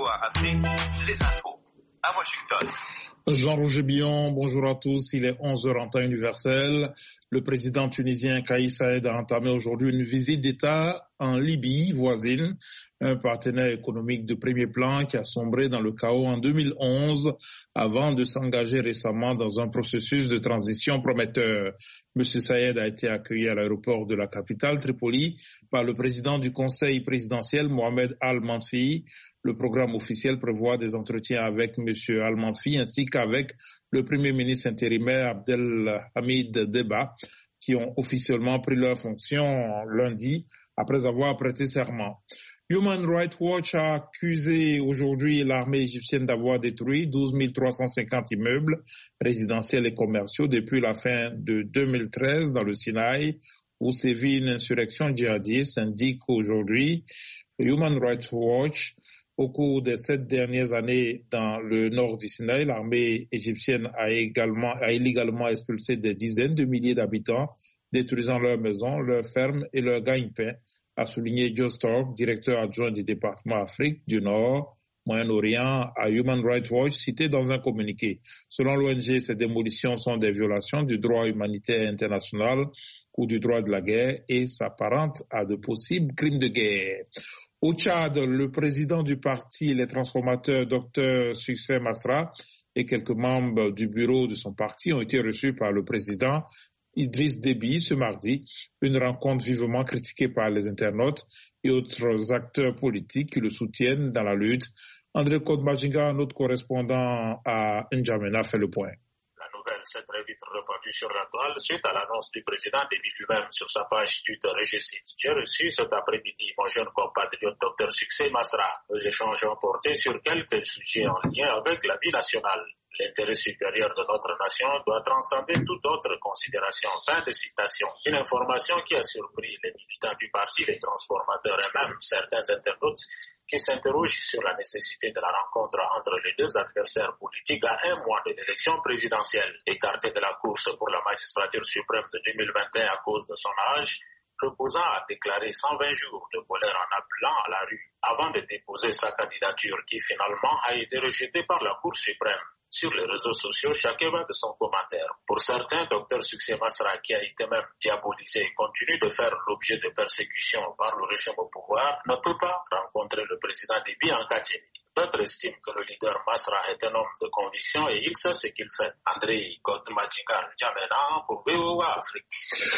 VOA Afrique, les infos à Washington. Jean-Roger Billon, bonjour à tous. Il est 11h en temps universel. Le président tunisien Kais Saied a entamé aujourd'hui une visite d'État en Libye voisine, un partenaire économique de premier plan qui a sombré dans le chaos en 2011 avant de s'engager récemment dans un processus de transition prometteur. Monsieur Saied a été accueilli à l'aéroport de la capitale, Tripoli, par le président du conseil présidentiel, Mohamed Al-Manfi. Le programme officiel prévoit des entretiens avec monsieur Al-Manfi ainsi qu'avec le premier ministre intérimaire Abdelhamid Deba, qui ont officiellement pris leurs fonctions lundi après avoir prêté serment. Human Rights Watch a accusé aujourd'hui l'armée égyptienne d'avoir détruit 12 350 immeubles résidentiels et commerciaux depuis la fin de 2013 dans le Sinaï, où sévit une insurrection djihadiste, indique aujourd'hui Human Rights Watch. Au cours des 7 dernières années dans le nord du Sinaï, l'armée égyptienne a illégalement expulsé des dizaines de milliers d'habitants, détruisant leurs maisons, leurs fermes et leurs gagne-pain, a souligné Joe Stork, directeur adjoint du département Afrique du Nord, Moyen-Orient, à Human Rights Watch, cité dans un communiqué. Selon l'ONG, ces démolitions sont des violations du droit humanitaire international ou du droit de la guerre et s'apparentent à de possibles crimes de guerre. Au Tchad, le président du parti Les Transformateurs, Dr Succès Masra, et quelques membres du bureau de son parti ont été reçus par le président Idriss Déby ce mardi, une rencontre vivement critiquée par les internautes et autres acteurs politiques qui le soutiennent dans la lutte. André Kodmajinga, notre correspondant à N'Djamena, fait le point. La nouvelle s'est très vite répandue sur la toile suite à l'annonce du président Déby lui-même sur sa page Twitter, et je cite: « J'ai reçu cet après-midi mon jeune compatriote Dr Succès Masra. Nos échanges ont porté sur quelques sujets en lien avec la vie nationale. L'intérêt supérieur de notre nation doit transcender toute autre considération. » Fin de citation. Une information qui a surpris les militants du parti, les transformateurs et même certains internautes qui s'interrogent sur la nécessité de la rencontre entre les deux adversaires politiques à un mois de l'élection présidentielle. Écarté de la course pour la magistrature suprême de 2021 à cause de son âge, l'opposant a déclaré 120 jours de colère en appelant à la rue avant de déposer sa candidature qui finalement a été rejetée par la Cour suprême. Sur les réseaux sociaux, chacun va de son commentaire. Pour certains, Dr Succès Masra, qui a été même diabolisé et continue de faire l'objet de persécutions par le régime au pouvoir, ne peut pas rencontrer le président Déby en Catimini. D'autres estiment que le leader Masra est un homme de conviction et il sait ce qu'il fait. André Kodmajinga, N'Djamena pour VOA Afrique.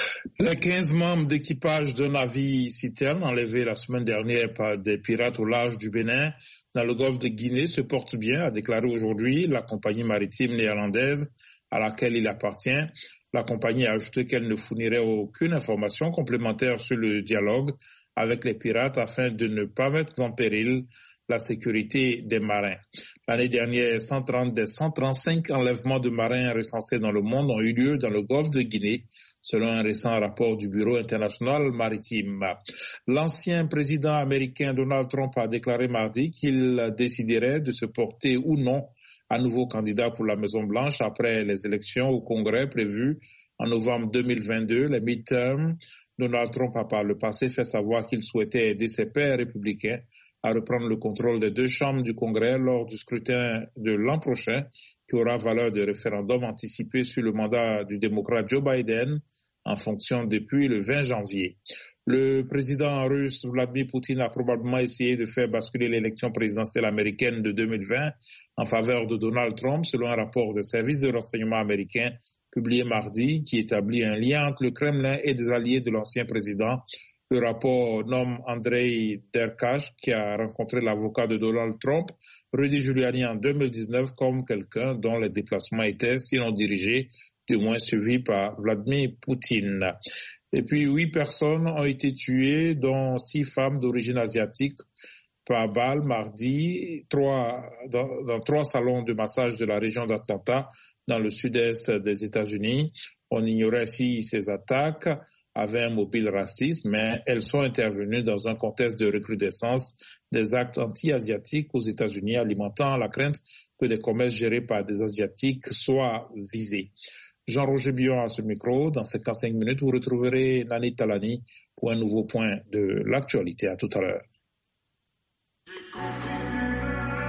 Les 15 membres d'équipage d'un navire citerne enlevé la semaine dernière par des pirates au large du Bénin dans le golfe de Guinée se portent bien, a déclaré aujourd'hui la compagnie maritime néerlandaise à laquelle il appartient. La compagnie a ajouté qu'elle ne fournirait aucune information complémentaire sur le dialogue avec les pirates afin de ne pas mettre en péril la sécurité des marins. L'année dernière, 130 des 135 enlèvements de marins recensés dans le monde ont eu lieu dans le golfe de Guinée, selon un récent rapport du Bureau international maritime. L'ancien président américain Donald Trump a déclaré mardi qu'il déciderait de se porter ou non à nouveau candidat pour la Maison-Blanche après les élections au Congrès prévues en novembre 2022, les midterms. Donald Trump a par le passé fait savoir qu'il souhaitait aider ses pairs républicains à reprendre le contrôle des deux chambres du Congrès lors du scrutin de l'an prochain, qui aura valeur de référendum anticipé sur le mandat du démocrate Joe Biden en fonction depuis le 20 janvier. Le président russe Vladimir Poutine a probablement essayé de faire basculer l'élection présidentielle américaine de 2020 en faveur de Donald Trump, selon un rapport des services de renseignement américains publié mardi, qui établit un lien entre le Kremlin et des alliés de l'ancien président. Le rapport nomme Andrei Derkach, qui a rencontré l'avocat de Donald Trump, Rudy Giuliani, en 2019, comme quelqu'un dont les déplacements étaient, sinon dirigés, du moins suivis par Vladimir Poutine. Et puis 8 personnes ont été tuées, dont 6 femmes d'origine asiatique, par balle mardi, dans 3 salons de massage de la région d'Atlanta, dans le sud-est des États-Unis. On ignorait si ces attaques avaient un mobile raciste, mais elles sont intervenues dans un contexte de recrudescence des actes anti-asiatiques aux États-Unis, alimentant la crainte que des commerces gérés par des Asiatiques soient visés. Jean-Roger Billon à ce micro. Dans 55 minutes, vous retrouverez Nani Talani pour un nouveau point de l'actualité. À tout à l'heure.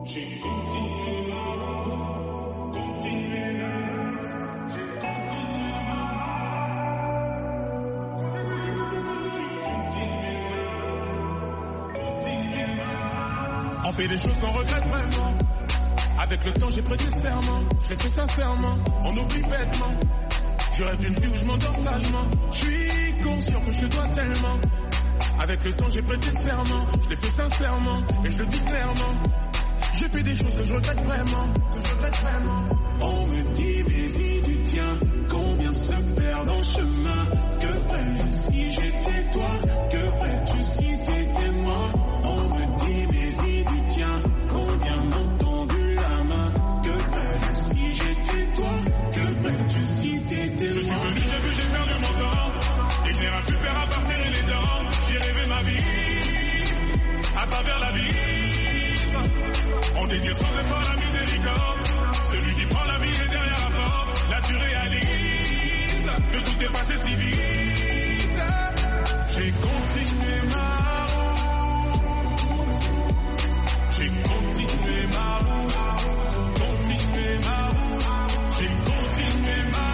On fait des choses qu'on regrette vraiment. Avec le temps j'ai prêté serment. Je l'ai fait sincèrement, on oublie bêtement. Je rêve d'une vie où je m'endors sagement. Je suis conscient que je te dois tellement. Avec le temps j'ai prêté serment. Je l'ai fait sincèrement, et je le dis clairement. J'ai fait des choses que je regrette vraiment. On me dit mais si tu tiens, combien se perd dans le chemin. Que ferais-je si j'étais toi? Que ferais-tu si t'étais moi? On me dit mais si tu tiens, combien m'ont tendu la main. Que ferais-je si j'étais toi? Que ferais-tu si t'étais moi? Je suis venu, j'ai vu, j'ai perdu mon temps. Et je n'ai rien pu faire à part serrer les dents. J'ai rêvé ma vie, à travers la vie. On désire sans effort la miséricorde. Celui qui prend la vie est derrière la porte. Là tu réalises que tout est passé si vite. J'ai continué ma route. J'ai continué ma route. Continué ma route. J'ai continué ma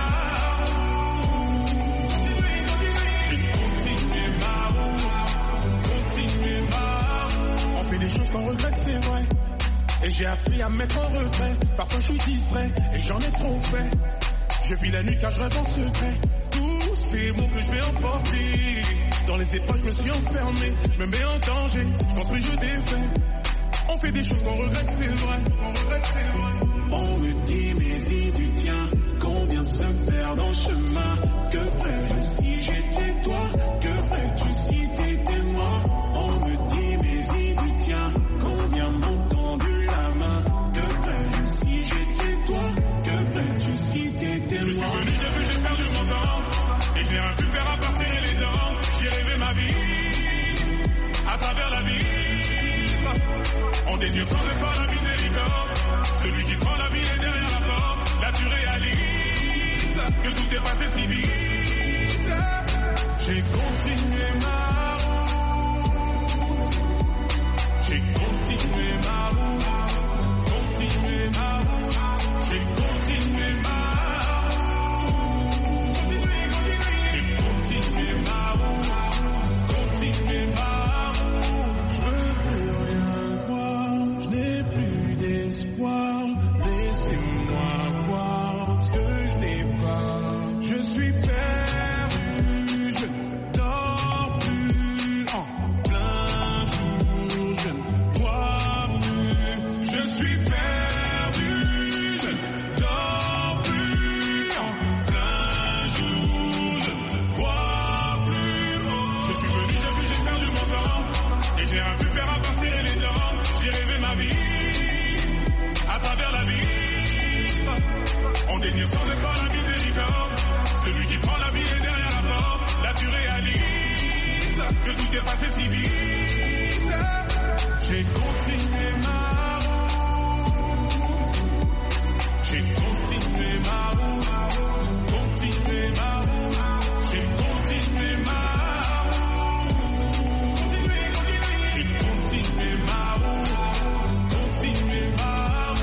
route. J'ai continué ma route. Continué ma route. On fait des choses qu'on regrette, c'est vrai. Et j'ai appris à me mettre en retrait. Parfois je suis distrait et j'en ai trop fait. Je vis la nuit car je rêve en secret. Tous ces mots que je vais emporter. Dans les épreuves je me suis enfermé. Je me mets en danger, je construis, je défais. On fait des choses qu'on regrette, c'est vrai. On me dit mais si tu tiens, combien se perd dans le chemin. Que ferais-je si j'étais toi? Que ferais-tu si t'étais moi? On me dit mais si tu tiens, combien m'ont tendu la main. Que ferais-je si j'étais toi? Que ferais-tu si t'étais moi? Je suis venu, j'ai vu, j'ai perdu mon temps. Et je n'ai rien pu faire à part serrer les dents. J'ai rêvé ma vie, à travers la vie. On désire sans effort la miséricorde. Celui qui prend la vie est derrière la porte. Là tu réalises que tout est passé si vite. J'ai continué ma route. J'ai continué ma route. Continué ma route. J'ai continué ma route. J'ai continué ma route. Continué ma route. Je veux plus rien voir. Je n'ai plus d'espoir. Laissez-moi voir ce que je n'ai pas. Je suis perdu. Je ne dors plus en plein jour. Je ne vois plus. Je suis perdu. Je ne dors plus en plein jour. Je ne vois plus. Je suis venu, j'ai vu, j'ai perdu mon temps. Et j'ai rien pu faire à part serrer les dents. J'ai rêvé ma vie, à travers la vie. On désire sans effort la miséricorde. Celui qui prend la vie est derrière la porte. Là tu réalises que tout est passé si vite. J'ai continué ma route. J'ai continué ma route. Continué ma route. J'ai continué ma route. J'ai continué ma route. Continué ma route.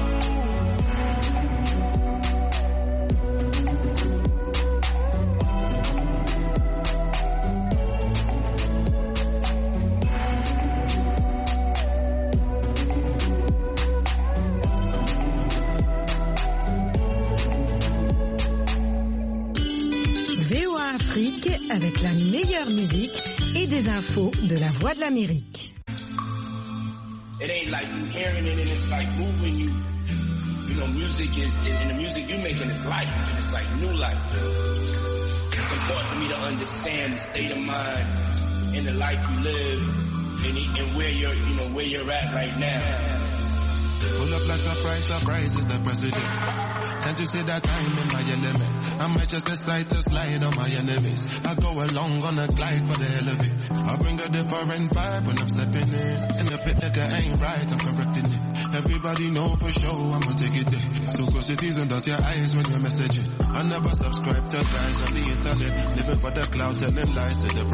VOA Afrique avec la meilleure musique et des infos de la Voix de l'Amérique. It ain't like you hearing it and it's like moving you. You know, music is, and the music you making is life, and it's like new life. It's important for me to understand the state of mind and the life you live and where you're, you know, where you're at right now. Pull up like surprise is the president. Can't you see that I'm in my element? I might just decide to slide on my enemies. I go along on a glide for the hell of it. I bring a different vibe when I'm stepping in. And if it nigga ain't right, I'm correcting it. Everybody know for sure I'ma take it there. So close your teeth and dot your eyes when you're messaging. I never subscribe to guys on the internet. Living for the cloud, telling lies to the